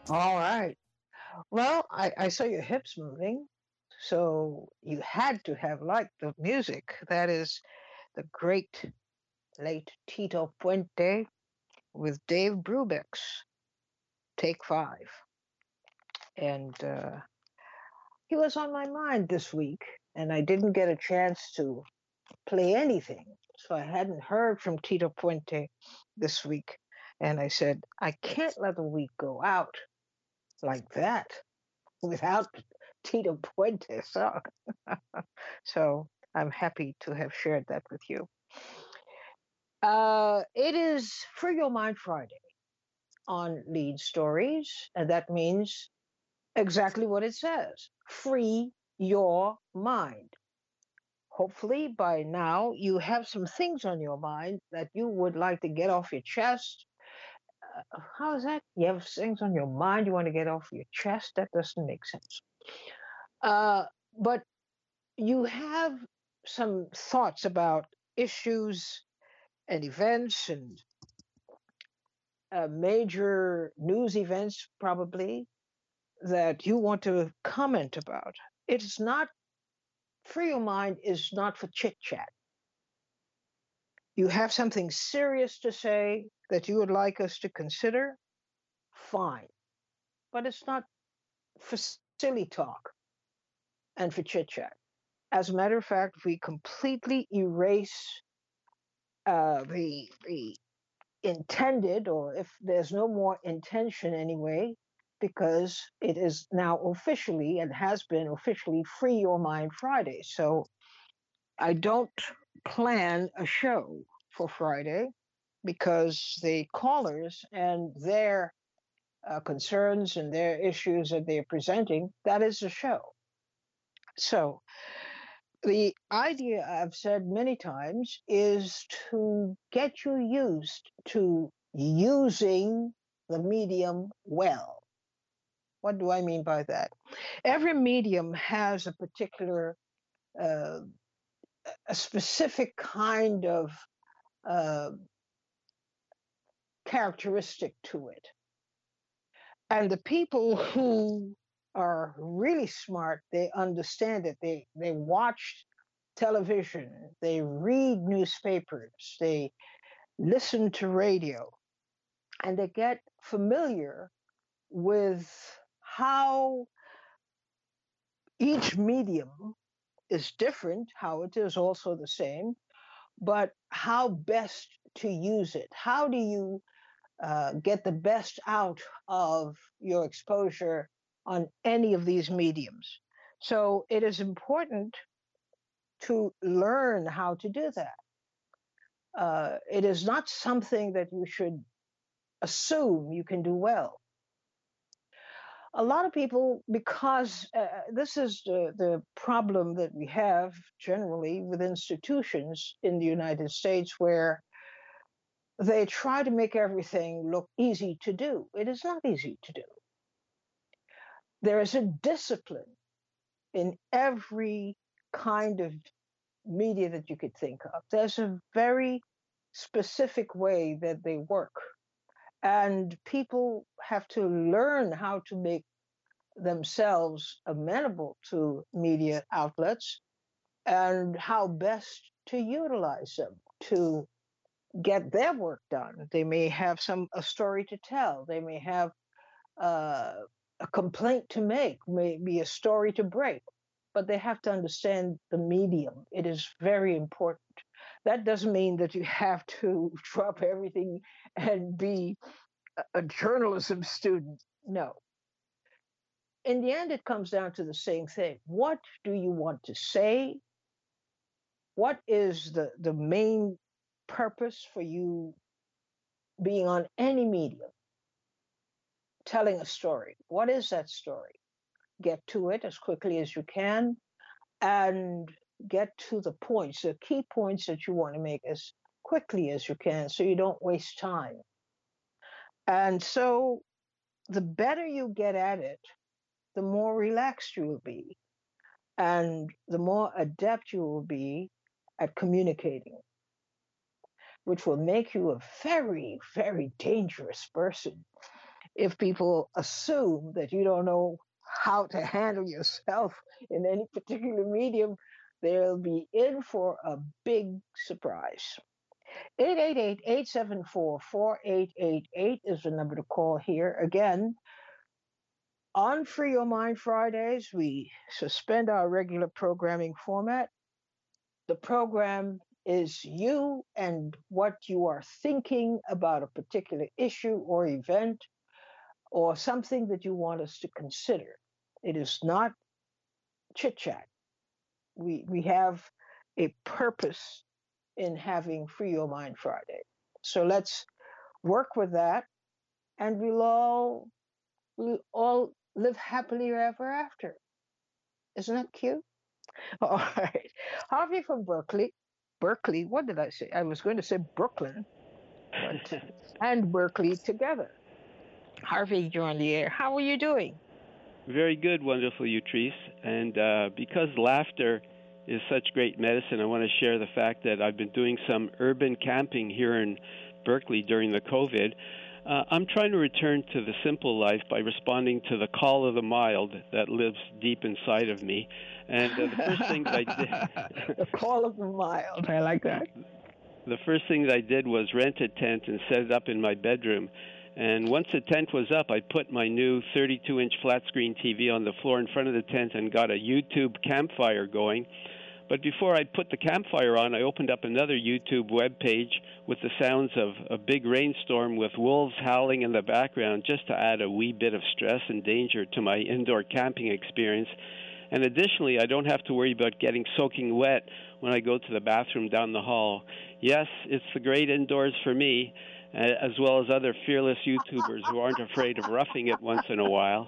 All right. Well, I saw your hips moving, so you had to have liked the music. That is the great late Tito Puente with Dave Brubeck's Take Five. And he was on my mind this week, and I didn't get a chance to play anything. So I hadn't heard from Tito Puente this week. And I said, I can't let the week go out like that without Tito Puente song. So I'm happy to have shared that with you. It is Free Your Mind Friday on Lead Stories, and that means exactly what it says: free your mind. Hopefully, by now, you have some things on your mind that you would like to get off your chest. How is that? You have things on your mind you want to get off your chest? That doesn't make sense. But you have some thoughts about issues and events and major news events, probably, that you want to comment about. It's not, free your mind is not for chit chat. You have something serious to say that you would like us to consider, fine. But it's not for silly talk and for chit chat. As a matter of fact, we completely erase the intended, or if there's no more intention anyway, because it is now officially and has been officially Free Your Mind Friday. So I don't plan a show for Friday because the callers and their concerns and their issues that they're presenting, that is the show. So the idea I've said many times is to get you used to using the medium well. What do I mean by that? Every medium has a particular, uh, a specific kind of uh, characteristic to it. And the people who are really smart, they understand it. They watch television, they read newspapers, they listen to radio, and they get familiar with how each medium is different, how it is also the same, but how best to use it. How do you get the best out of your exposure on any of these mediums? So it is important to learn how to do that. It is not something that you should assume you can do well. A lot of people, because this is the problem that we have generally with institutions in the United States, where they try to make everything look easy to do. It is not easy to do. There is a discipline in every kind of media that you could think of. There's a very specific way that they work. And people have to learn how to make themselves amenable to media outlets and how best to utilize them to get their work done. They may have a story to tell. They may have uh, a complaint to make, maybe a story to break, but they have to understand the medium. It is very important. That doesn't mean that you have to drop everything and be a journalism student. No. In the end, it comes down to the same thing. What do you want to say? What is the main purpose for you being on any medium? Telling a story. What is that story? Get to it as quickly as you can and get to the points, the key points that you want to make as quickly as you can so you don't waste time. And so the better you get at it, the more relaxed you will be and the more adept you will be at communicating, which will make you a very, very dangerous person if people assume that you don't know how to handle yourself in any particular medium, they'll be in for a big surprise. 888-874-4888 is the number to call here. Again, on Free Your Mind Fridays, we suspend our regular programming format. The program is you and what you are thinking about a particular issue or event or something that you want us to consider. It is not chit chat. We have a purpose in having Free Your Mind Friday. So let's work with that, and we'll all live happily ever after. Isn't that cute? All right. Harvey from Berkeley. Berkeley, what did I say? I was going to say Brooklyn, but and Berkeley together. Harvey, you're on the air. How are you doing? Very good, wonderful, Utrice. And because laughter is such great medicine, I want to share the fact that I've been doing some urban camping here in Berkeley during the COVID. I'm trying to return to the simple life by responding to the call of the mild that lives deep inside of me. And the first thing that I did... The call of the mild. I like that. The first thing that I did was rent a tent and set it up in my bedroom. And once the tent was up, I put my new 32-inch flat-screen TV on the floor in front of the tent and got a YouTube campfire going. But before I put the campfire on, I opened up another YouTube web page with the sounds of a big rainstorm with wolves howling in the background, just to add a wee bit of stress and danger to my indoor camping experience. And additionally, I don't have to worry about getting soaking wet when I go to the bathroom down the hall. Yes, it's the great indoors for me, as well as other fearless YouTubers who aren't afraid of roughing it once in a while.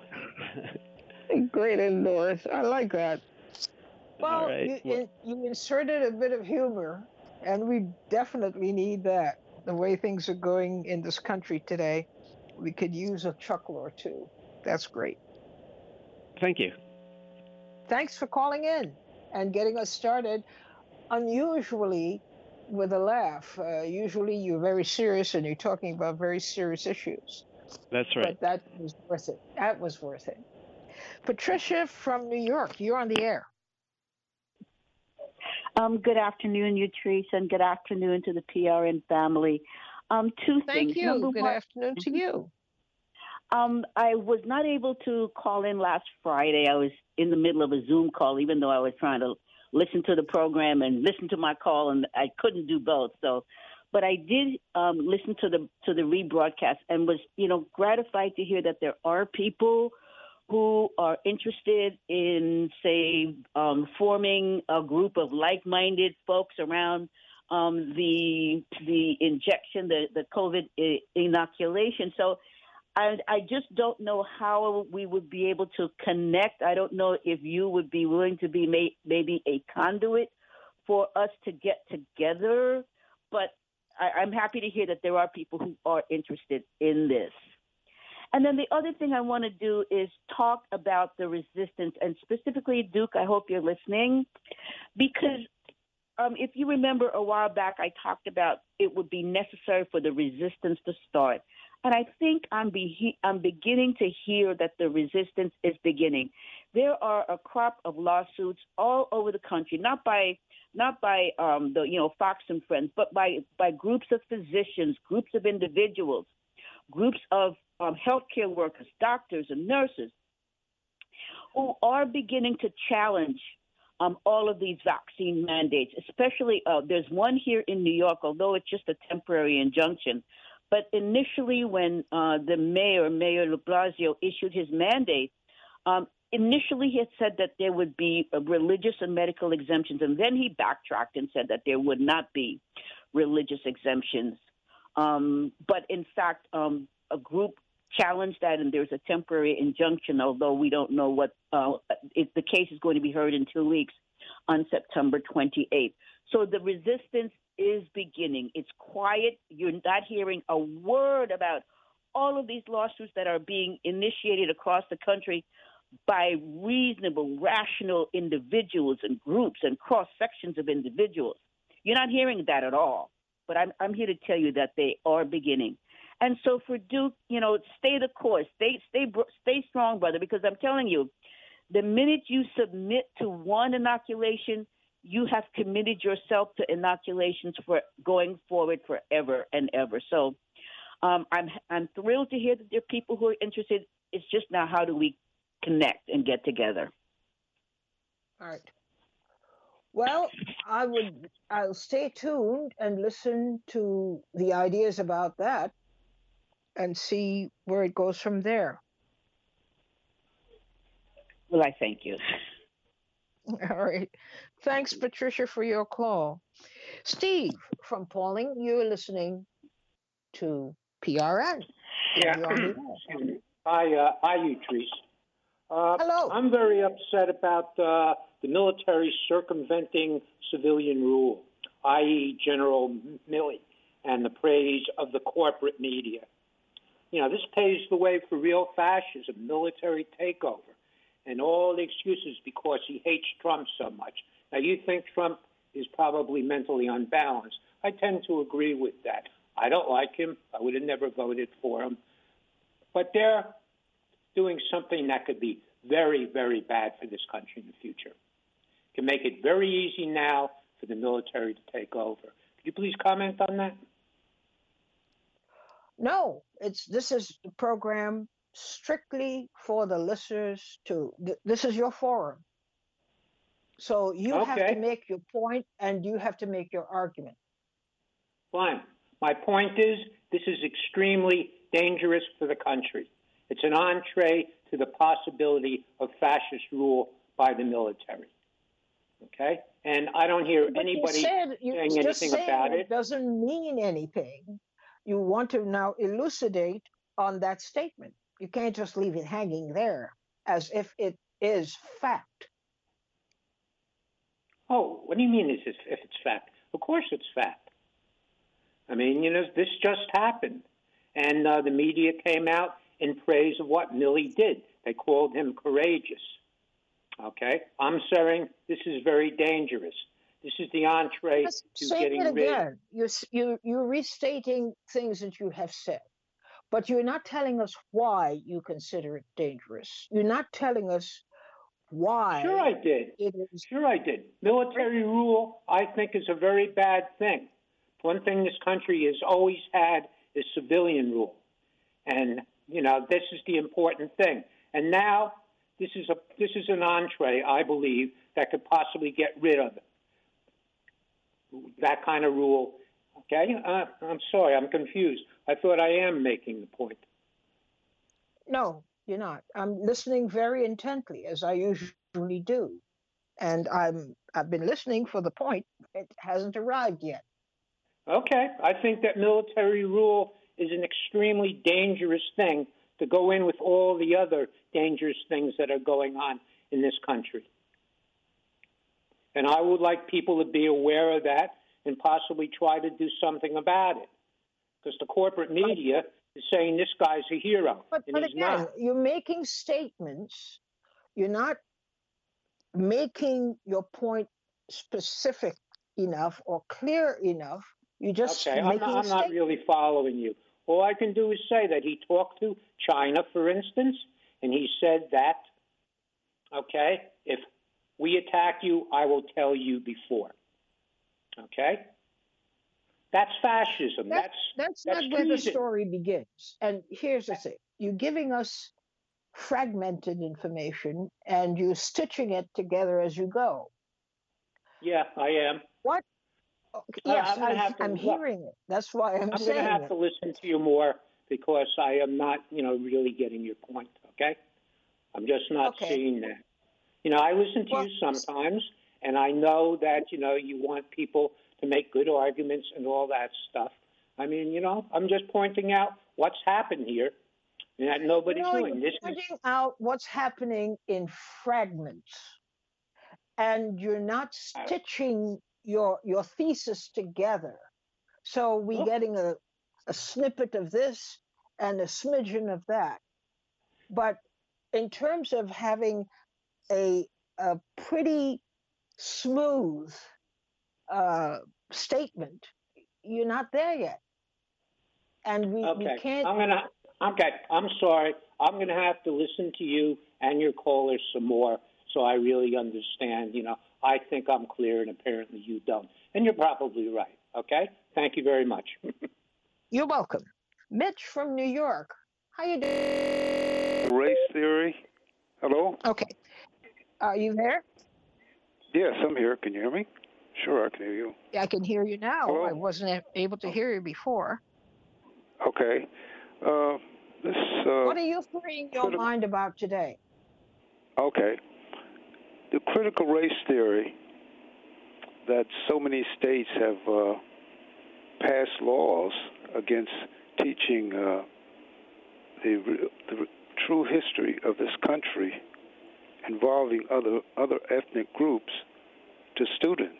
Great indoors. I like that. Well, right. you inserted a bit of humor, and we definitely need that. The way things are going in this country today, we could use a chuckle or two. That's great. Thank you. Thanks for calling in and getting us started. Unusually, with a laugh. Usually, you're very serious and you're talking about very serious issues. That's right. But that was worth it. That was worth it. Patricia from New York, you're on the air. Good afternoon, Utrice, and good afternoon to the PRN family. Two things. Thank you. Number good one, afternoon to you. I was not able to call in last Friday. I was in the middle of a Zoom call, even though I was trying to listen to the program and listen to my call, and I couldn't do both. So, but I did listen to the rebroadcast and was, gratified to hear that there are people who are interested in, say, forming a group of like-minded folks around the injection, the COVID inoculation. So I just don't know how we would be able to connect. I don't know if you would be willing to be maybe a conduit for us to get together, but I'm happy to hear that there are people who are interested in this. And then the other thing I want to do is talk about the resistance, and specifically, Duke, I hope you're listening, because if you remember a while back, I talked about it would be necessary for the resistance to start. And I think I'm beginning to hear that the resistance is beginning. There are a crop of lawsuits all over the country, not by the Fox and Friends, but by groups of physicians, groups of individuals, groups of healthcare workers, doctors and nurses, who are beginning to challenge all of these vaccine mandates. Especially, there's one here in New York, although it's just a temporary injunction. But initially, when the Mayor de Blasio, issued his mandate, initially he had said that there would be religious and medical exemptions, and then he backtracked and said that there would not be religious exemptions. But in fact, a group challenged that, and there's a temporary injunction, although we don't know what the case is going to be heard in 2 weeks on September 28th. So the resistance is beginning. It's quiet. You're not hearing a word about all of these lawsuits that are being initiated across the country by reasonable, rational individuals and groups and cross-sections of individuals. You're not hearing that at all. But I'm here to tell you that they are beginning. And so for Duke, stay the course, stay strong, brother, because I'm telling you, the minute you submit to one inoculation, you have committed yourself to inoculations for going forward forever and ever. So I'm thrilled to hear that there are people who are interested. It's just now, how do we connect and get together? All right. Well, I'll stay tuned and listen to the ideas about that and see where it goes from there. Well, I thank you. All right. Thanks, Patricia, for your call. Steve from Pauling, you're listening to PRN. Yeah. Hi, Utrice. Hello. I'm very upset about the military circumventing civilian rule, i.e., General Milley, and the praise of the corporate media. This paves the way for real fascism, military takeover, and all the excuses because he hates Trump so much. Now, you think Trump is probably mentally unbalanced. I tend to agree with that. I don't like him. I would have never voted for him. But they're doing something that could be very, very bad for this country in the future. It can make it very easy now for the military to take over. Could you please comment on that? No, this is the program strictly for the listeners this is your forum. So you have to make your point and you have to make your argument. Fine. My point is this is extremely dangerous for the country. It's an entree to the possibility of fascist rule by the military. Okay? And I don't hear anybody saying anything about it. It doesn't mean anything. You want to now elucidate on that statement. You can't just leave it hanging there as if it is fact. Oh, what do you mean if it's fact? Of course it's fact. I mean, this just happened. And the media came out in praise of what Milley did. They called him courageous. Okay? I'm saying this is very dangerous. This is the entree to getting rid. Again. You're restating things that you have said, but you're not telling us why you consider it dangerous. You're not telling us why. Sure I did. Sure I did. Military rule, I think, is a very bad thing. One thing this country has always had is civilian rule. And, this is the important thing. And now this is an entree, I believe, that could possibly get rid of that kind of rule. Okay? I'm sorry, I'm confused. I thought I am making the point. No, you're not. I'm listening very intently, as I usually do. And I've been listening for the point. It hasn't arrived yet. Okay. I think that military rule is an extremely dangerous thing to go in with all the other dangerous things that are going on in this country. And I would like people to be aware of that and possibly try to do something about it. Because the corporate media is saying this guy's a hero, but he's again, not. You're making statements. You're not making your point specific enough or clear enough. You just okay. I'm not really following you. All I can do is say that he talked to China, for instance, and he said that, okay, if we attack you, I will tell you before. Okay? That's fascism. That's not treason. where the story begins. And here's the thing. You're giving us fragmented information and you're stitching it together as you go. Yeah, I am. What? Yes, I'm hearing it. That's why I'm saying I'm going to have to listen to you more because I am not, really getting your point, okay? I'm just not seeing that. I listen to you sometimes, and I know that, you want people to make good arguments and all that stuff. I mean, I'm just pointing out what's happened here and that nobody's doing. You're pointing out what's happening in fragments, and you're not stitching your thesis together. So we're getting a snippet of this and a smidgen of that. But in terms of having a pretty smooth statement, you're not there yet. and we Okay. can't. Okay. I'm sorry. I'm gonna have to listen to you and your callers some more so I really understand. I think I'm clear, and apparently you don't. And you're probably right. Okay. Thank you very much. You're welcome. Mitch from New York. How you doing? Race theory. Hello? Okay. Are you there? Yes, I'm here. Can you hear me? Sure, I can hear you. I can hear you now. I Hello? wasn't able to hear you before. Okay. This What are you freeing your critical. mind about today? Okay. The critical race theory that so many states have passed laws against teaching the true history of this country involving other ethnic groups to students.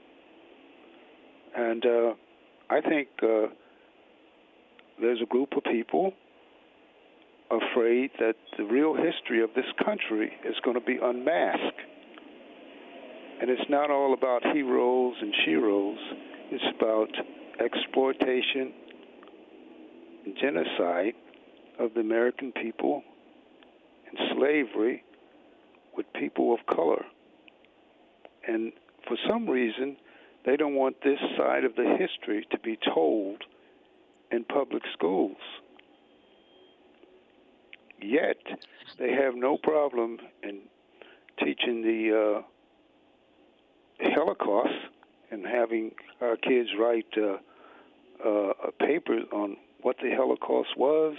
And I think there's a group of people afraid that the real history of this country is going to be unmasked. And it's not all about heroes and sheroes. It's about exploitation and genocide of the American people and slavery with people of color. And for some reason, they don't want this side of the history to be told in public schools. Yet, they have no problem in teaching the Holocaust and having our kids write a paper on what the Holocaust was,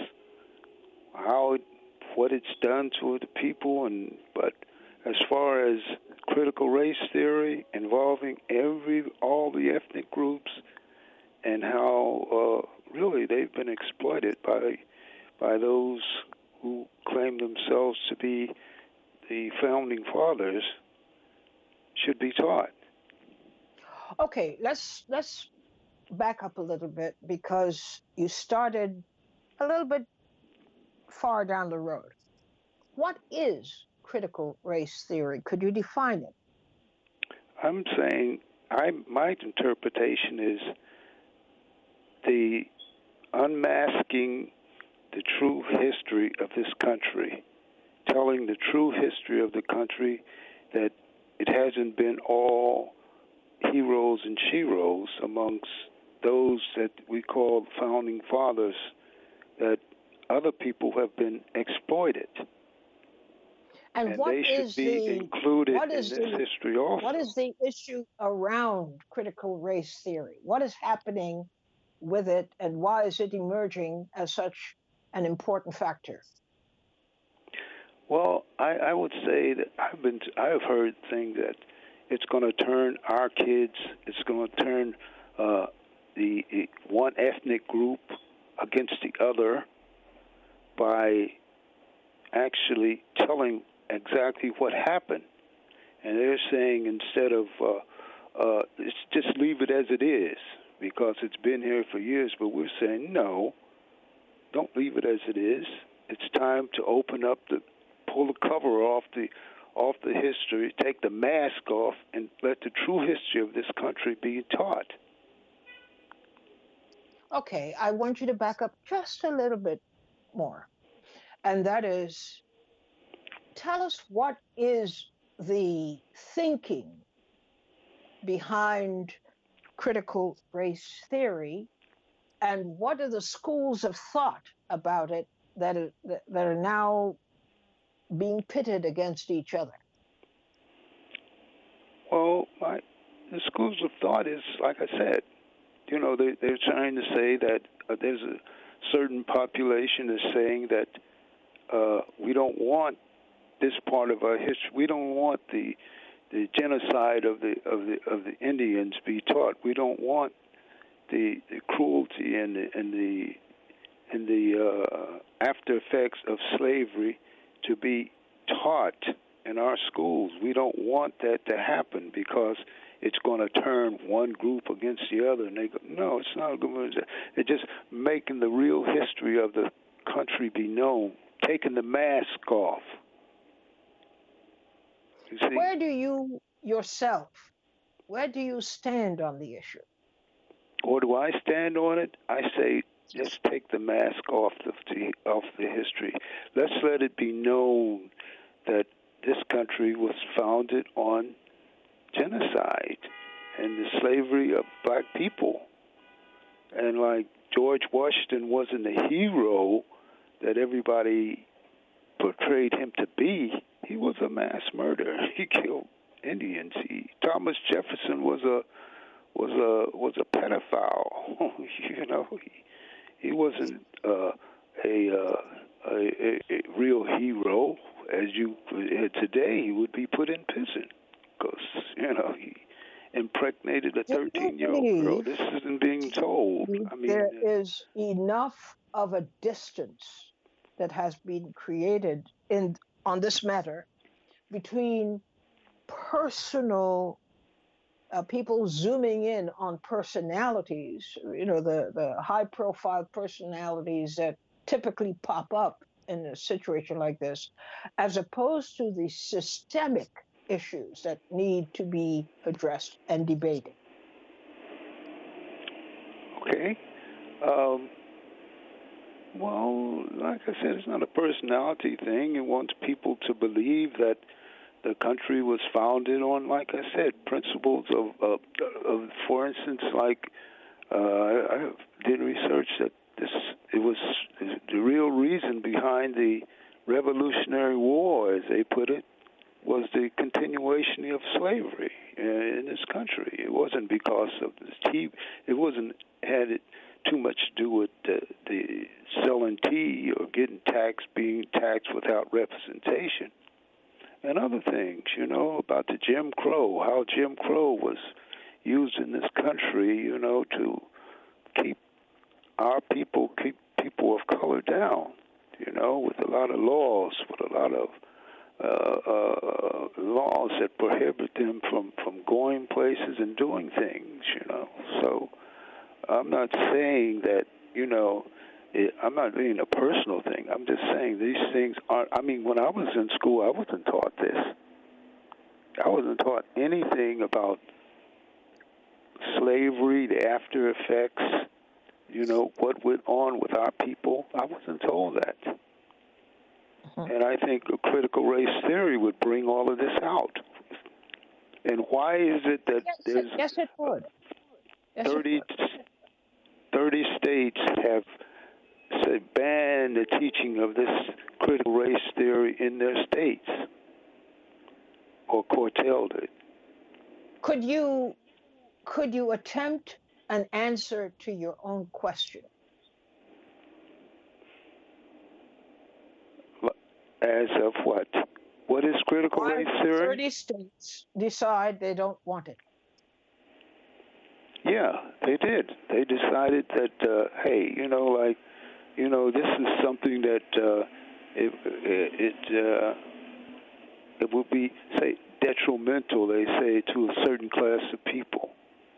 what it's done to the people, but as far as critical race theory involving all the ethnic groups and how really they've been exploited by those who claim themselves to be the founding fathers should be taught. Okay, let's back up a little bit because you started a little bit far down the road. What is critical race theory? Could you define it? I'm saying my interpretation is the unmasking the true history of this country, telling the true history of the country, that it hasn't been all heroes and sheroes amongst those that we call founding fathers, that other people have been exploited. And what they should be included in this history also. What is the issue around critical race theory? What is happening with it, and why is it emerging as such an important factor? Well, I would say that I've heard things that it's going to turn our kids, it's going to turn the one ethnic group against the other by actually telling exactly what happened. And they're saying instead of just leave it as it is because it's been here for years, but we're saying no, don't leave it as it is. It's time to pull the cover off the history, take the mask off, and let the true history of this country be taught. Okay, I want you to back up just a little bit more. And that is, tell us what is the thinking behind critical race theory, and what are the schools of thought about it that are now being pitted against each other? Well, the schools of thought is, like I said, they're trying to say that there's a certain population is saying that we don't want this part of our history. We don't want the genocide of the Indians be taught. We don't want the cruelty and the after effects of slavery to be taught in our schools. We don't want that to happen because it's going to turn one group against the other. And they go, no, it's not going to. It's just making the real history of the country be known, taking the mask off. You see? Where do you yourself, where do you stand on the issue? Or do I stand on it? I say let's take the mask off the history. Let's let it be known that this country was founded on genocide and the slavery of black people. And like George Washington wasn't a hero that everybody portrayed him to be, he was a mass murderer. He killed Indians. Thomas Jefferson was a pedophile. You know, he wasn't a real hero. As today, he would be put in prison because he impregnated a 13-year-old girl. This isn't being told. I mean, there is enough of a distance that has been created on this matter between personal people zooming in on personalities, the high-profile personalities that typically pop up in a situation like this, as opposed to the systemic issues that need to be addressed and debated. Okay. Well, like I said, it's not a personality thing. It wants people to believe that the country was founded on, like I said, principles of for instance, like I did research that it was the real reason behind the Revolutionary War, as they put it, was the continuation of slavery in this country. It wasn't because of the tea. It wasn't had it too much to do with the selling tea or being taxed without representation. And other things, about the Jim Crow, how Jim Crow was used in this country, to keep people of color down, with a lot of laws, with a lot of laws that prohibit them from going places and doing things, So I'm not saying that, I'm not being a personal thing. I'm just saying these things aren't. I mean, when I was in school, I wasn't taught this. I wasn't taught anything about slavery, the after effects, what went on with our people. I wasn't told that. And I think a critical race theory would bring all of this out. And why is it that there's it would. 30 states have banned the teaching of this critical race theory in their states or curtailed it? Could you attempt an answer to your own question? As of what? What is critical race theory? 30 states decide they don't want it. Yeah, they did. They decided that, hey, this is something that it would be, say, detrimental, they say, to a certain class of people.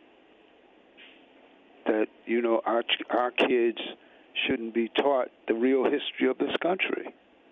That, our kids shouldn't be taught the real history of this country.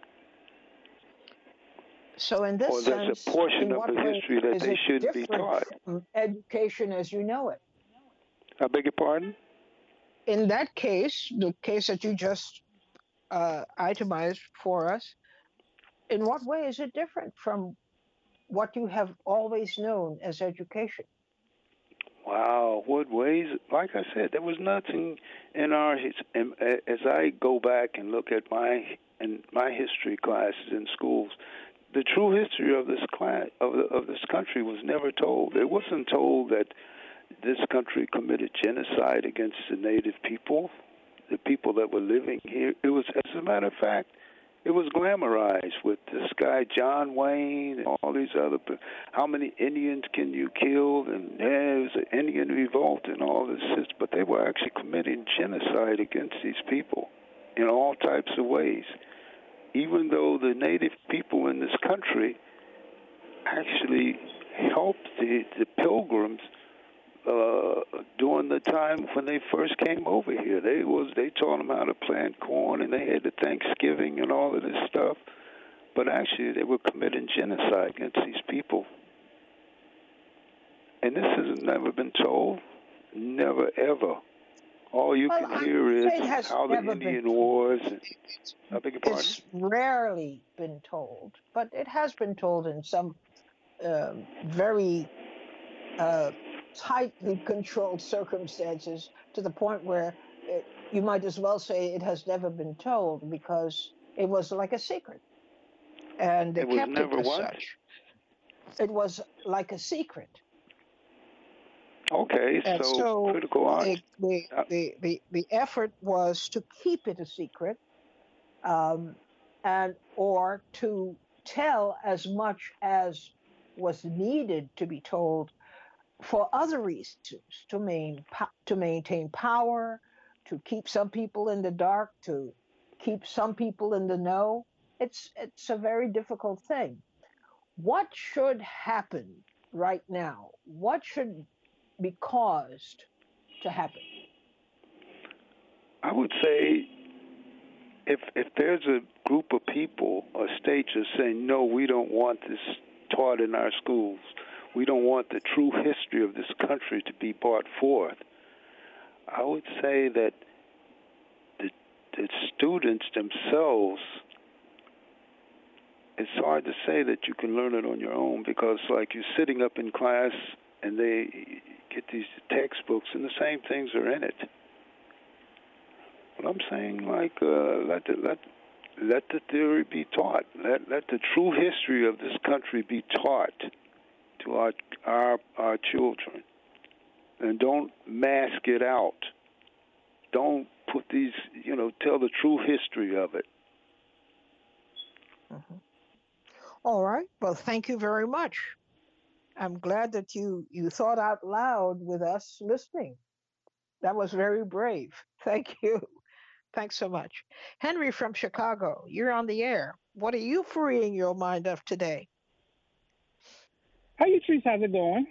So in this or there's sense, a portion of the history that they shouldn't be taught. From education as you know it. I beg your pardon? In that case, the case that you just itemized for us, in what way is it different from what you have always known as education? Wow, what ways? Like I said, there was nothing in our. As I go back and look at my history classes in schools, the true history of this of this country was never told. It wasn't told that this country committed genocide against the native people, the people that were living here. It was, as a matter of fact, it was glamorized with this guy John Wayne and all these other. How many Indians can you kill? And there was an Indian revolt and all this. But they were actually committing genocide against these people in all types of ways. Even though the native people in this country actually helped the pilgrims during the time when they first came over here. They taught them how to plant corn, and they had the Thanksgiving and all of this stuff. But actually, they were committing genocide against these people. And this has never been told, never ever. All you Well, can I hear would is say it has how the never been Indian told. Wars. I beg your pardon? It's rarely been told, but it has been told in some very uh, tightly controlled circumstances to the point where you might as well say it has never been told because it was like a secret and they It was kept it never as what? such. It was like a secret. Okay, And so so critical art. the effort was to keep it a secret, um, and or to tell as much as was needed to be told for other reasons, to maintain power, to keep some people in the dark, to keep some people in the know. It's a very difficult thing. What should happen right now? What should be caused to happen? I would say if there's a group of people or states that say no, we don't want this taught in our schools. We don't want the true history of this country to be brought forth. I would say that the students themselves, it's hard to say that you can learn it on your own because, like, you're sitting up in class and they get these textbooks and the same things are in it. But I'm saying, like, let the theory be taught. Let the true history of this country be taught to our children, and don't mask it out. Don't put these, tell the true history of it. Mhm. All right. Well, thank you very much. I'm glad that you thought out loud with us listening. That was very brave. Thank you. Thanks so much. Henry from Chicago, you're on the air. What are you freeing your mind of today? How you trees? How's it going?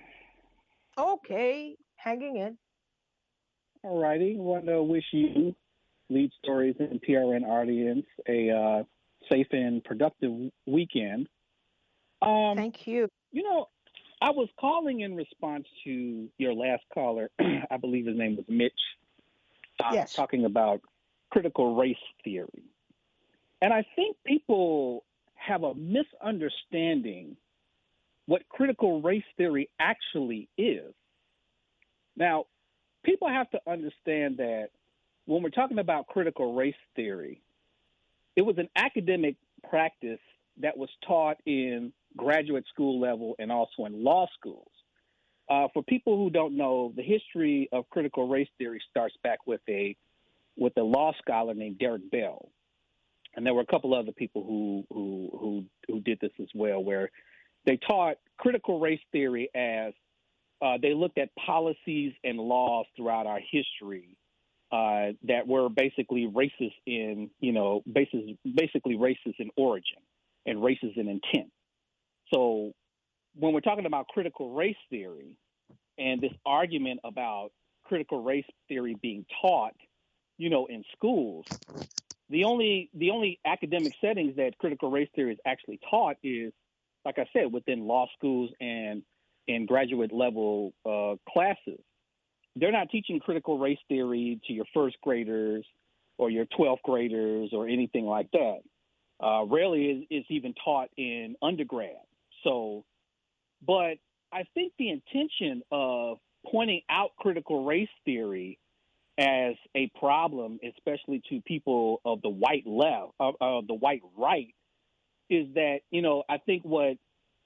Okay, hanging in. All righty. Want to wish you, Lead Stories and PRN audience, a safe and productive weekend. Thank you. You know, I was calling in response to your last caller. I believe his name was Mitch, Yes. talking about critical race theory. And I think people have a misunderstanding what critical race theory actually is. Now, people have to understand that when we're talking about critical race theory, it was an academic practice that was taught in graduate school level and also in law schools. For people who don't know, the history of critical race theory starts back with a law scholar named Derek Bell, and there were a couple other people who did this as well, where they taught critical race theory as they looked at policies and laws throughout our history that were basically racist in, basically racist in origin and racist in intent. So when we're talking about critical race theory and this argument about critical race theory being taught, in schools, the only academic settings that critical race theory is actually taught is, like I said, within law schools and in graduate level classes. They're not teaching critical race theory to your first graders or your 12th graders or anything like that. Rarely is even taught in undergrad. So, but I think the intention of pointing out critical race theory as a problem, especially to people of the white left, of the white right, is that, I think what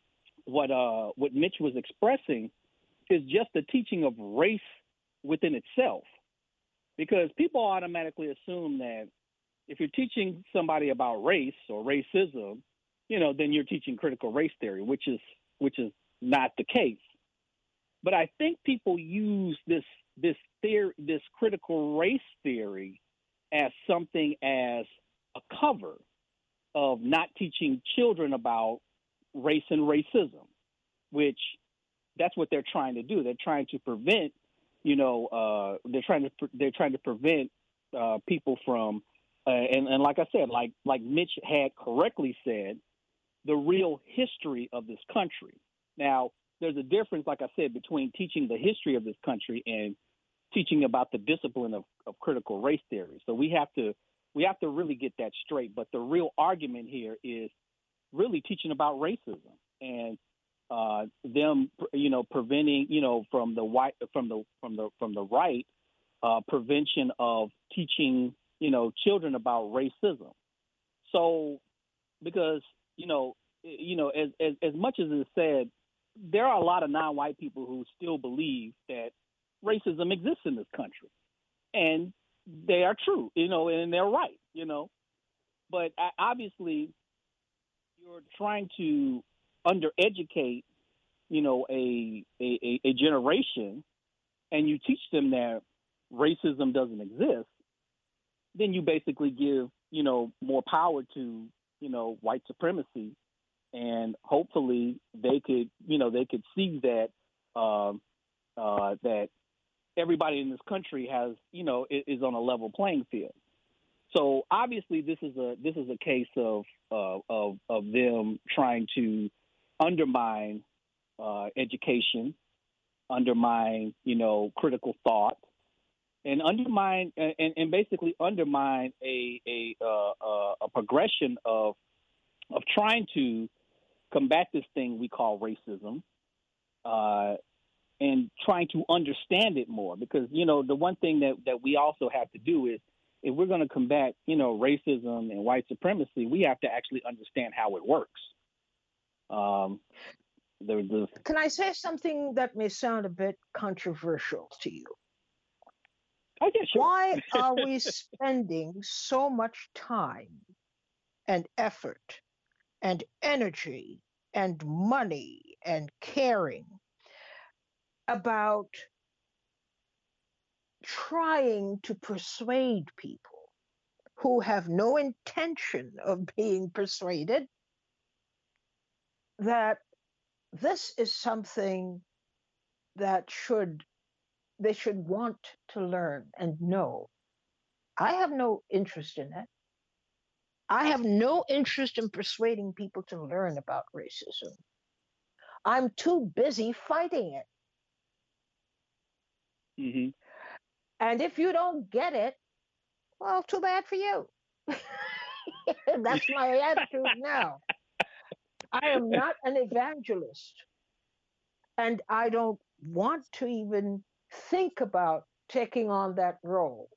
Mitch was expressing is just the teaching of race within itself, because people automatically assume that if you're teaching somebody about race or racism, then you're teaching critical race theory, which is not the case. But I think people use this critical race theory as something as a cover of not teaching children about race and racism, which that's what they're trying to do. They're trying to prevent, they're trying to prevent people from, and like I said, like Mitch had correctly said, the real history of this country. Now, there's a difference, like I said, between teaching the history of this country and teaching about the discipline of critical race theory. So we have to really get that straight. But the real argument here is really teaching about racism and them, preventing, from the right, prevention of teaching, children about racism. So, because as much as it's said, there are a lot of non-white people who still believe that racism exists in this country, and they are true, and they're right, But obviously, you're trying to undereducate, a generation, and you teach them that racism doesn't exist. Then you basically give, more power to, white supremacy, and hopefully they could see that that everybody in this country has, is on a level playing field. So obviously, this is a case of them trying to undermine education, undermine critical thought, and undermine and basically undermine a progression of trying to combat this thing we call racism, and trying to understand it more. Because the one thing that we also have to do is, if we're going to combat, racism and white supremacy, we have to actually understand how it works. Can I say something that may sound a bit controversial to you? Oh, yeah, sure. Why are we spending so much time and effort and energy and money and caring about trying to persuade people who have no intention of being persuaded that this is something that they should want to learn and know? I have no interest in it. I have no interest in persuading people to learn about racism. I'm too busy fighting it. Mm-hmm. And if you don't get it, well, too bad for you. That's my attitude now. I am not an evangelist, and I don't want to even think about taking on that role.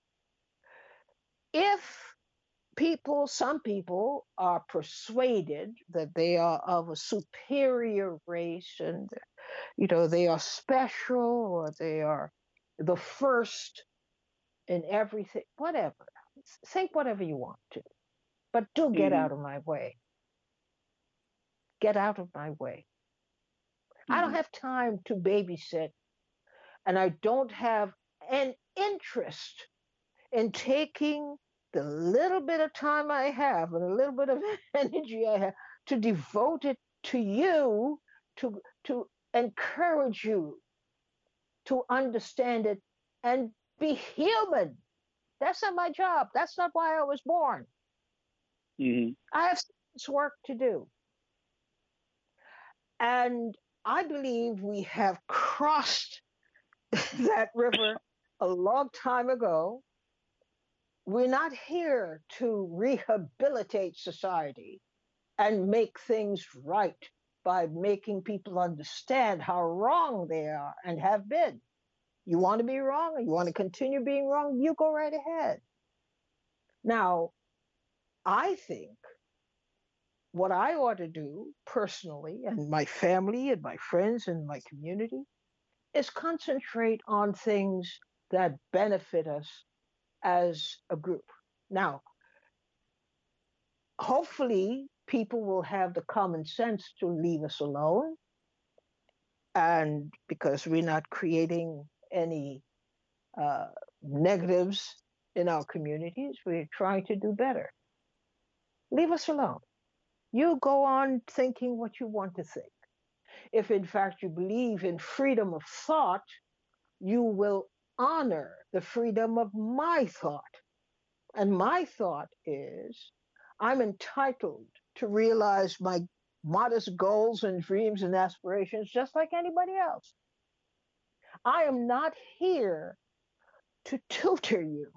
If some people are persuaded that they are of a superior race, and they are special, or they are the first in everything, whatever. Think whatever you want to, but do get out of my way. Get out of my way. I don't have time to babysit, and I don't have an interest in taking the little bit of time I have and a little bit of energy I have to devote it to you, to encourage you to understand it and be human. That's not my job. That's not why I was born. Mm-hmm. I have this work to do. And I believe we have crossed that river a long time ago. We're not here to rehabilitate society and make things right by making people understand how wrong they are and have been. You want to be wrong, or you want to continue being wrong, you go right ahead. Now, I think what I ought to do personally, and my family and my friends and my community, is concentrate on things that benefit us as a group. Now, hopefully, people will have the common sense to leave us alone, and because we're not creating any negatives in our communities, we're trying to do better. Leave us alone. You go on thinking what you want to think. If in fact you believe in freedom of thought, you will honor the freedom of my thought. And my thought is, I'm entitled to realize my modest goals and dreams and aspirations just like anybody else. I am not here to tutor you.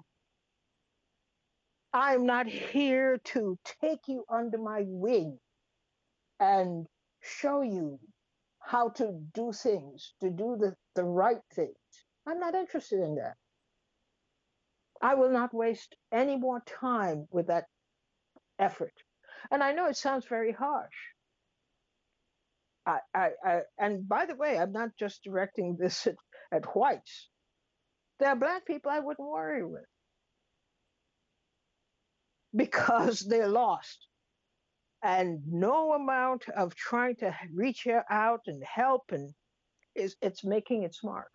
I am not here to take you under my wing and show you how to do things, to do the right things. I'm not interested in that. I will not waste any more time with that effort. And I know it sounds very harsh. And by the way, I'm not just directing this at whites. There are black people I wouldn't worry with because they're lost. And no amount of trying to reach out and help and it's making its mark.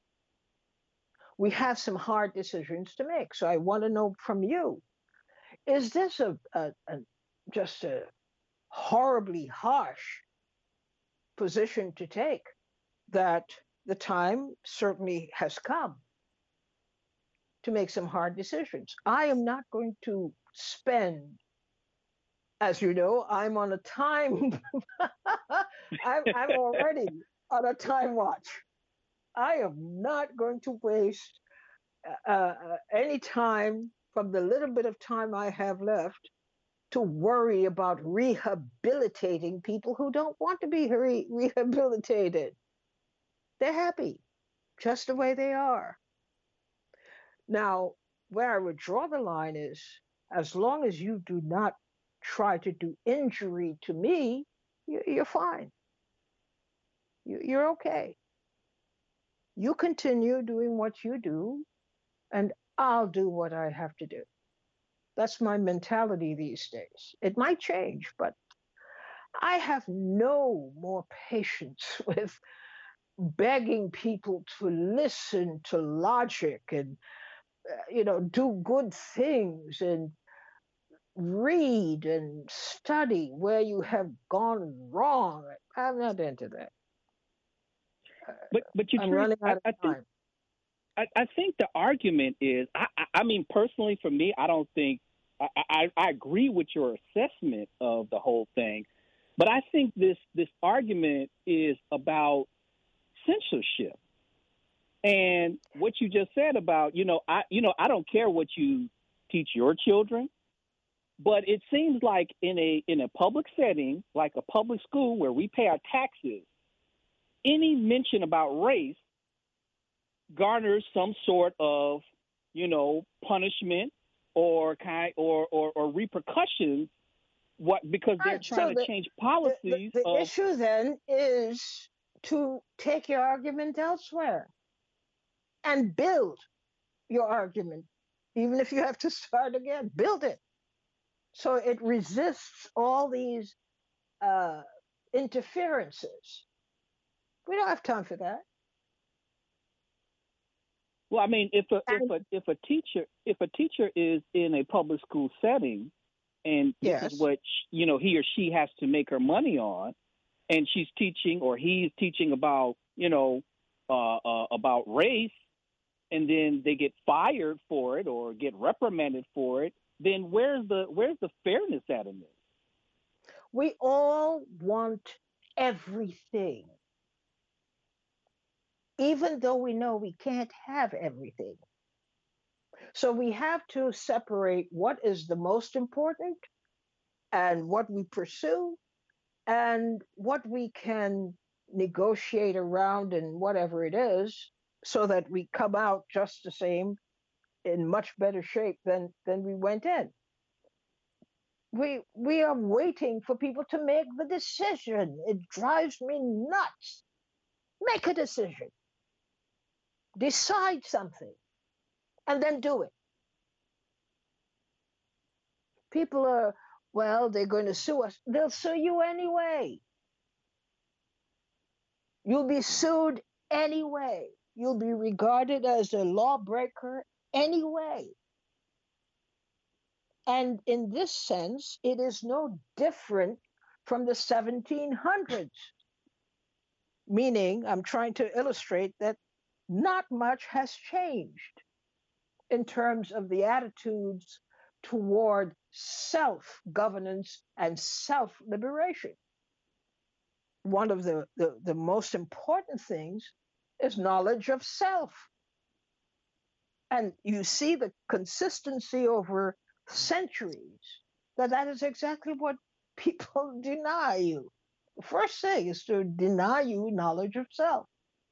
We have some hard decisions to make. So I want to know from you, is this just a horribly harsh position to take, that the time certainly has come to make some hard decisions? I am not going to spend, as you know, I'm on a time, I'm already on a time watch. I am not going to waste any time from the little bit of time I have left to worry about rehabilitating people who don't want to be rehabilitated. They're happy just the way they are. Now, where I would draw the line is, as long as you do not try to do injury to me, you're fine. You're okay. You continue doing what you do, and I'll do what I have to do. That's my mentality these days. It might change, but I have no more patience with begging people to listen to logic and do good things and read and study where you have gone wrong. I'm not into that. But you I'm truly, running out of time. I think the argument is, I mean, personally, for me, I don't think, I agree with your assessment of the whole thing, but I think this argument is about censorship. And what you just said about, I don't care what you teach your children, but it seems like in a public setting, like a public school where we pay our taxes, any mention about race garners some sort of, punishment or repercussions. Because they're trying to change policies. The issue then is to take your argument elsewhere and build your argument, even if you have to start again. Build it so it resists all these interferences. We don't have time for that. Well, I mean, if a teacher is in a public school setting, and this is what he or she has to make her money on, and she's teaching or he's teaching about about race, and then they get fired for it or get reprimanded for it, then where's the fairness at in this? We all want everything, even though we know we can't have everything. So we have to separate what is the most important and what we pursue and what we can negotiate around and whatever it is, so that we come out just the same, in much better shape than we went in. We are waiting for people to make the decision. It drives me nuts. Make a decision. Decide something. And then do it. People are, well, they're going to sue us. They'll sue you anyway. You'll be sued anyway. You'll be regarded as a lawbreaker anyway. And in this sense, it is no different from the 1700s. Meaning, I'm trying to illustrate that not much has changed in terms of the attitudes toward self-governance and self-liberation. One of the most important things is knowledge of self. And you see the consistency over centuries that is exactly what people deny you. The first thing is to deny you knowledge of self.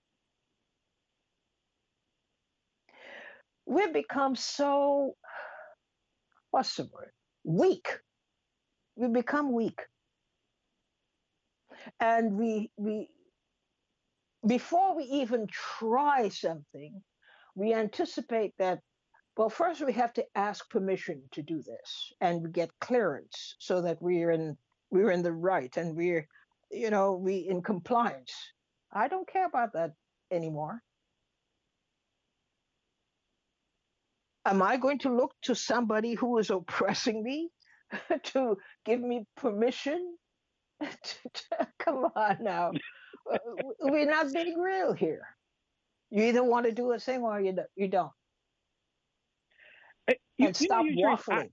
We've become so, what's the word? Weak. We become weak. And we before we even try something, we anticipate that, well, first we have to ask permission to do this and we get clearance so that we're in the right and we in compliance. I don't care about that anymore. Am I going to look to somebody who is oppressing me to give me permission? Come on now. We're not being real here. You either want to do a thing or you don't. And stop waffling.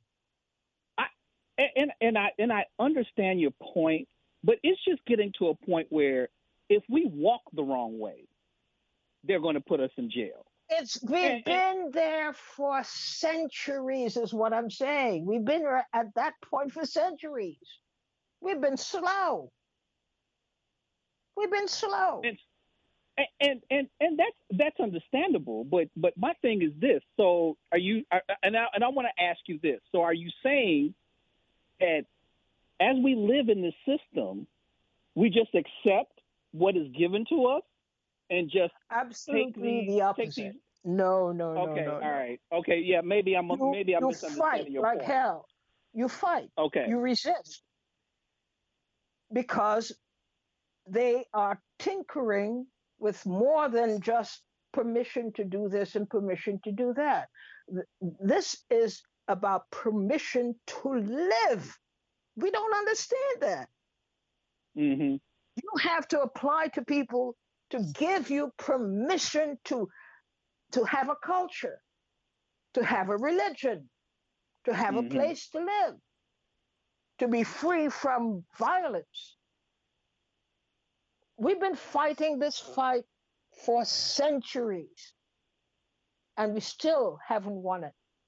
I understand your point, but it's just getting to a point where if we walk the wrong way, they're going to put us in jail. We've been there for centuries, is what I'm saying. We've been at that point for centuries. We've been slow. We've been slow. And that's understandable. But my thing is this. So are you? And I want to ask you this. So are you saying that as we live in this system, we just accept what is given to us and just absolutely the opposite? No. Okay, no. All right. Okay, yeah. Maybe I'm misunderstanding your point. Like hell. You fight. Okay. You resist because they are tinkering with more than just permission to do this and permission to do that. This is about permission to live. We don't understand that. Mm-hmm. You have to apply to people to give you permission to have a culture, to have a religion, to have a place to live, to be free from violence. We've been fighting this fight for centuries, and we still haven't won it.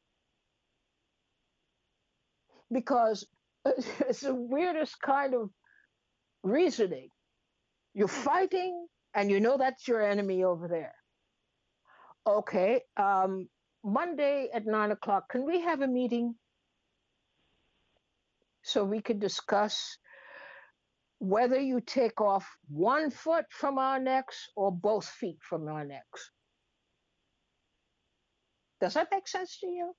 Because it's the weirdest kind of reasoning. You're fighting, and you know that's your enemy over there. Okay, Monday at 9:00, can we have a meeting so we could discuss whether you take off one foot from our necks or both feet from our necks? Does that make sense to you?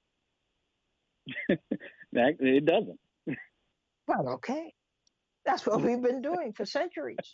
It doesn't. Well, okay. That's what we've been doing for centuries.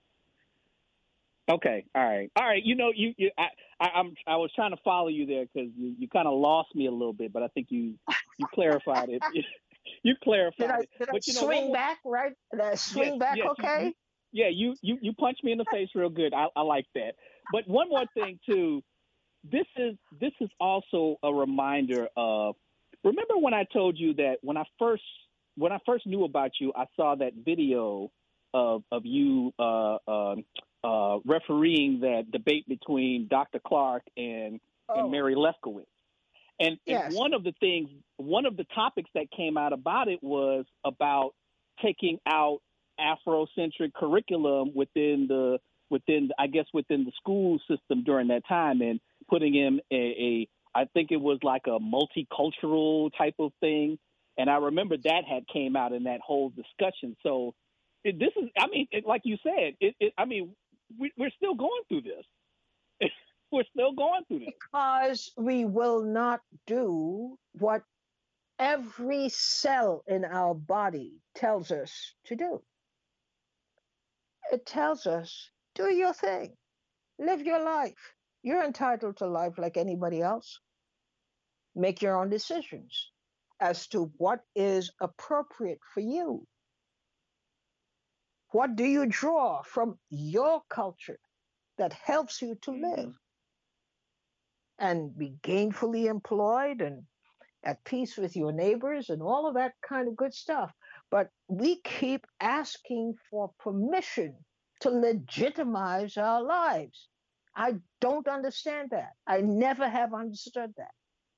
Okay, all right. You know, I was trying to follow you there because you kind of lost me a little bit, but I think you clarified it. You clarified it. Did I swing back, right? Did I swing back? Yes, okay. You punched me in the face real good. I like that. But one more thing too. This is also a reminder of. Remember when I told you that when I first knew about you, I saw that video of you refereeing that debate between Dr. Clark and Mary Lefkowitz. And yes. one of the topics that came out about it was about taking out Afrocentric curriculum within the school system during that time and putting in I think it was like a multicultural type of thing. And I remember that had came out in that whole discussion. So like you said, we're still going through this. We're still going through this. Because we will not do what every cell in our body tells us to do. It tells us, do your thing. Live your life. You're entitled to life like anybody else. Make your own decisions as to what is appropriate for you. What do you draw from your culture that helps you to live and be gainfully employed and at peace with your neighbors and all of that kind of good stuff? But we keep asking for permission to legitimize our lives. I don't understand that. I never have understood that.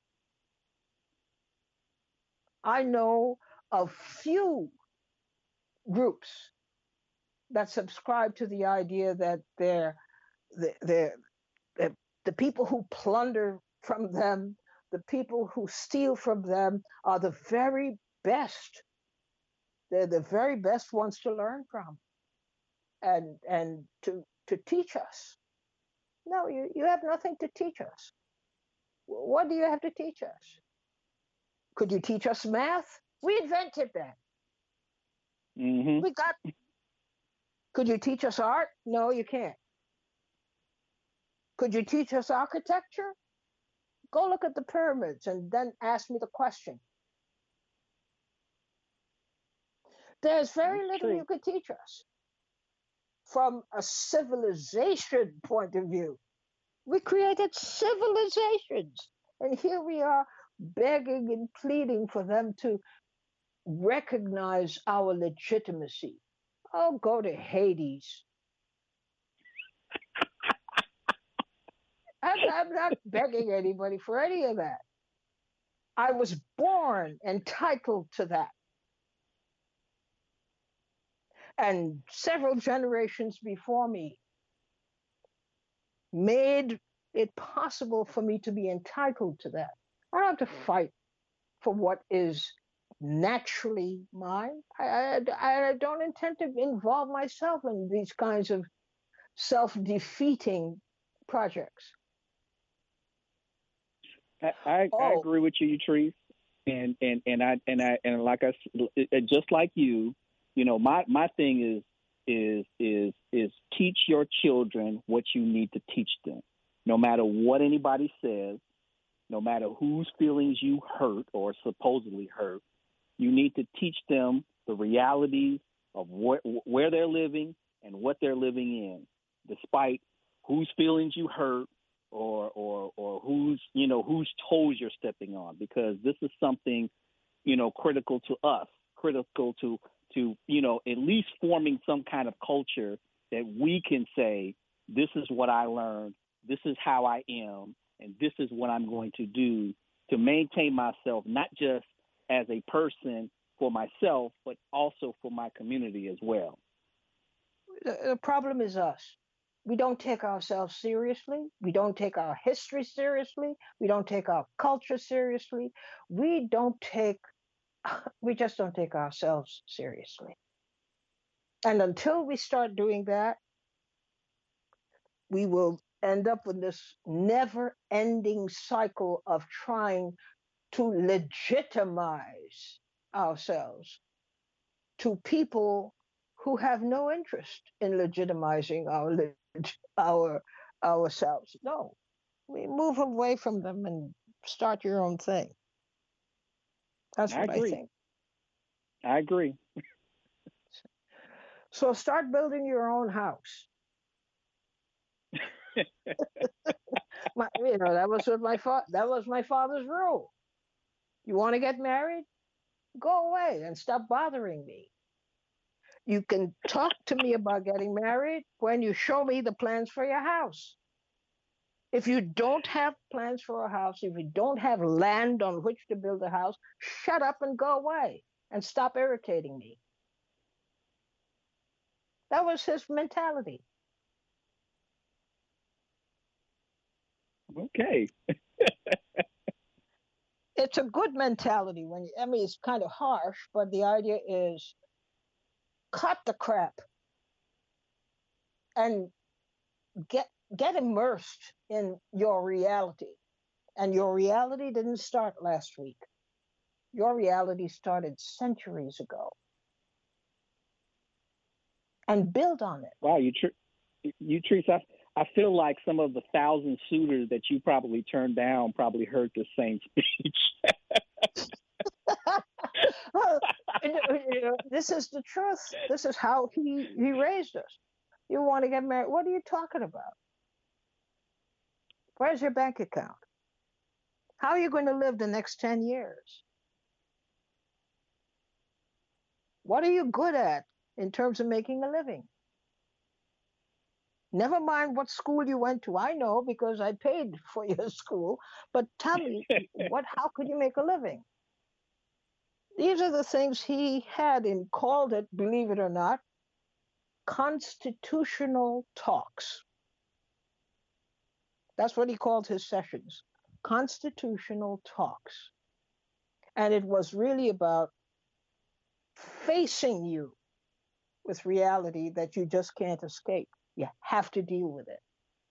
I know of few groups that subscribe to the idea that they're the people who plunder from them, the people who steal from them are the very best. They're the very best ones to learn from and to teach us. No, you have nothing to teach us. What do you have to teach us? Could you teach us math? We invented that. Mm-hmm. We got. Could you teach us art? No, you can't. Could you teach us architecture? Go look at the pyramids and then ask me the question. There's very That's little true. you could teach us from a civilization point of view. We created civilizations, and here we are begging and pleading for them to recognize our legitimacy. Oh, go to Hades. I'm not begging anybody for any of that. I was born entitled to that. And several generations before me made it possible for me to be entitled to that. I don't have to fight for what is naturally mine. I don't intend to involve myself in these kinds of self-defeating projects. I Oh, agree with you, Trees, and like just like you know, my thing is teach your children what you need to teach them, no matter what anybody says, no matter whose feelings you hurt or supposedly hurt. You need to teach them the realities of where they're living and what they're living in, despite whose feelings you hurt or whose toes you're stepping on, because this is something, critical to us, critical to at least forming some kind of culture that we can say, this is what I learned, this is how I am, and this is what I'm going to do to maintain myself, not just as a person for myself, but also for my community as well. the problem is us. We don't take ourselves seriously. We don't take our history seriously. We don't take our culture seriously. We don't take, we just don't take ourselves seriously. And until we start doing that, we will end up with this never ending cycle of trying to legitimize ourselves to people who have no interest in legitimizing our ourselves. No, we move away from them and start your own thing. That's I what I agree. think. I agree. So start building your own house. That was what that was my father's rule. You want to get married? Go away and stop bothering me. You can talk to me about getting married when you show me the plans for your house. If you don't have plans for a house, if you don't have land on which to build a house, shut up and go away and stop irritating me. That was his mentality. Okay. It's a good mentality it's kind of harsh, but the idea is cut the crap and get immersed in your reality. And your reality didn't start last week. Your reality started centuries ago. And build on it. Wow, Trees, I feel like some of the 1,000 suitors that you probably turned down probably heard the same speech. This is the truth. This is how he raised us. You want to get married? What are you talking about? Where's your bank account? How are you going to live the next 10 years? What are you good at in terms of making a living? Never mind what school you went to. I know because I paid for your school. But tell me, how could you make a living? These are the things he had and called it, believe it or not, constitutional talks. That's what he called his sessions, constitutional talks. And it was really about facing you with reality that you just can't escape. You have to deal with it.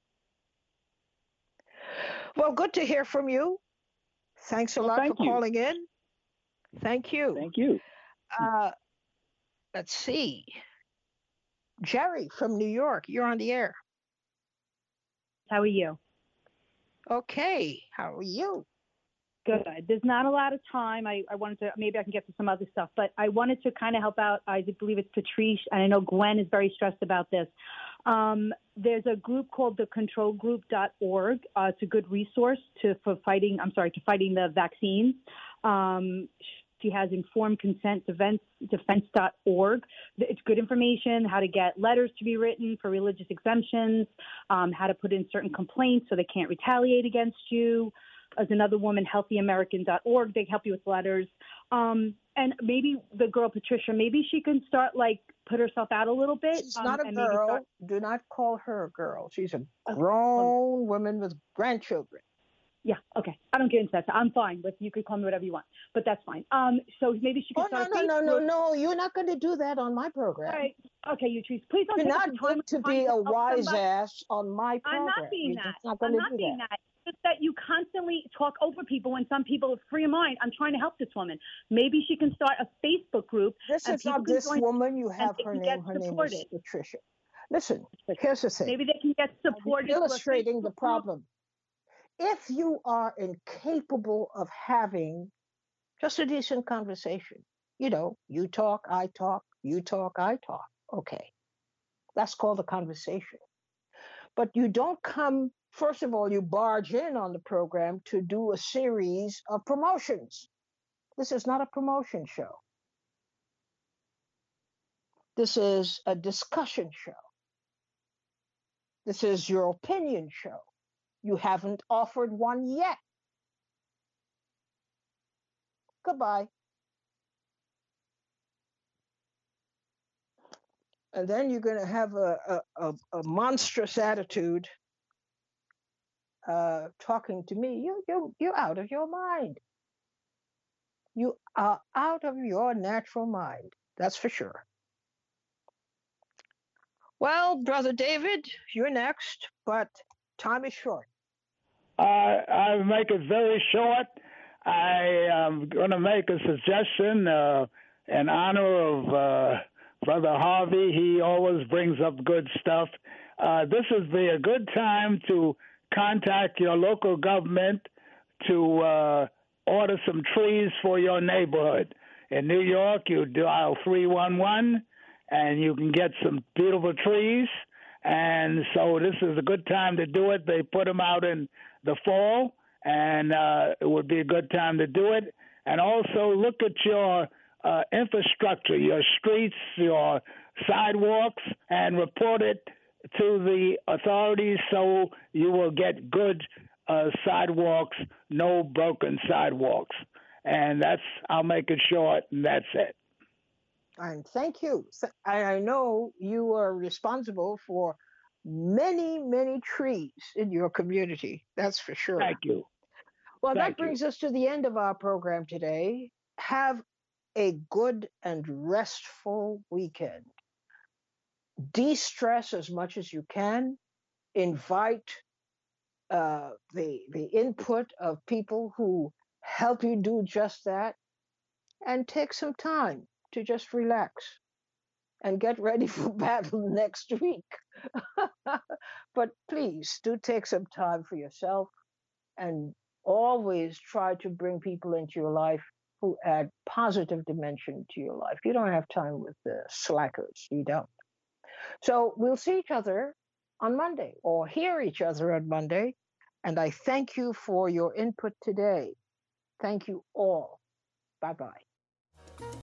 Well, good to hear from you. Thanks a lot for calling in. Thank you. Thank you. Let's see. Jerry from New York, you're on the air. How are you? Okay. How are you? Good. There's not a lot of time. I wanted to, maybe I can get to some other stuff, but I wanted to kind of help out. I believe it's Patrice, and I know Gwen is very stressed about this. There's a group called the controlgroup.org. It's a good resource to fighting the vaccines. She has informed consent defense.org. It's good information, how to get letters to be written for religious exemptions, how to put in certain complaints so they can't retaliate against you. There's another woman, healthyamerican.org. They help you with letters. And maybe the girl, Patricia, maybe she can start, put herself out a little bit. She's not a girl. Do not call her a girl. She's a grown woman with grandchildren. Yeah, okay. I don't get into that. I'm fine with, you could call me whatever you want, but that's fine. So maybe she could start. No. You're not going to do that on my program. All right. Okay, Utrice, please don't. You're not good to be a wise ass on my program. I'm not being that. Not going to do that. Just that you constantly talk over people when some people are free of mind. I'm trying to help this woman. Maybe she can start a Facebook group. This is not this woman. You have her name. Her name is Patricia. Listen, here's the thing. Maybe they can get supported. I'm illustrating the problem. If you are incapable of having just a decent conversation, you talk, I talk, you talk, I talk. Okay. That's called a conversation. But you don't come, first of all, you barge in on the program to do a series of promotions. This is not a promotion show. This is a discussion show. This is your opinion show. You haven't offered one yet. Goodbye. And then you're going to have a monstrous attitude talking to me. You're out of your mind. You are out of your natural mind. That's for sure. Well, Brother David, you're next, but time is short. I'll make it very short. I am going to make a suggestion in honor of Brother Harvey. He always brings up good stuff. This would be a good time to contact your local government to order some trees for your neighborhood. In New York, you dial 311, and you can get some beautiful trees. And so this is a good time to do it. They put them out in the fall, and it would be a good time to do it. And also look at your infrastructure, your streets, your sidewalks, and report it to the authorities so you will get good sidewalks, no broken sidewalks. And I'll make it short, and that's it. And thank you. I know you are responsible for many, many trees in your community. That's for sure. Thank you. Well, that brings us to the end of our program today. Have a good and restful weekend. De-stress as much as you can. Invite the input of people who help you do just that. And take some time to just relax and get ready for battle next week. But please do take some time for yourself and always try to bring people into your life who add positive dimension to your life. You don't have time with the slackers. You don't. So we'll see each other on Monday or hear each other on Monday. And I thank you for your input today. Thank you all. Bye-bye.